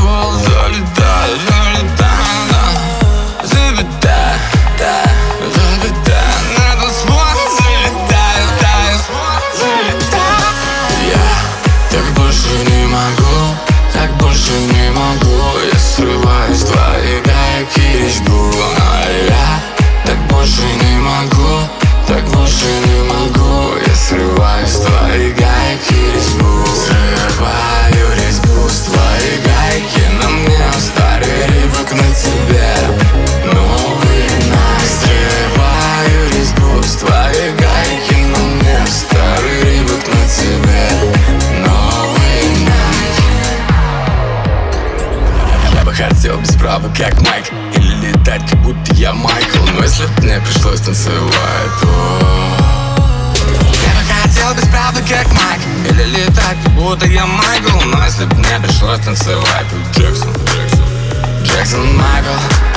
ствол. Залетаю, залетаю, залетаю, залетаю на танцпол. Залетаю, залетаю. Я так больше не могу, так больше не могу. Я срываю с твоих гайки резьбу. А я так больше не могу, так больше не могу. Я срываю с твоих гайки резьбу. Срываю резьбу с твоих гайки. На мне старый рыбок, на тебе новый найк. Срываю резьбу с твоих гайки. На мне старый рыбок, на тебе новый найк. Я бы хотел без права, как Майк, или летать, как будто я Майкл. Но если б мне пришлось танцевать, то я бы хотел без права, как Майк, или летать, как будто я Майкл. Но если б мне пришлось танцевать, то Джексон Майкл.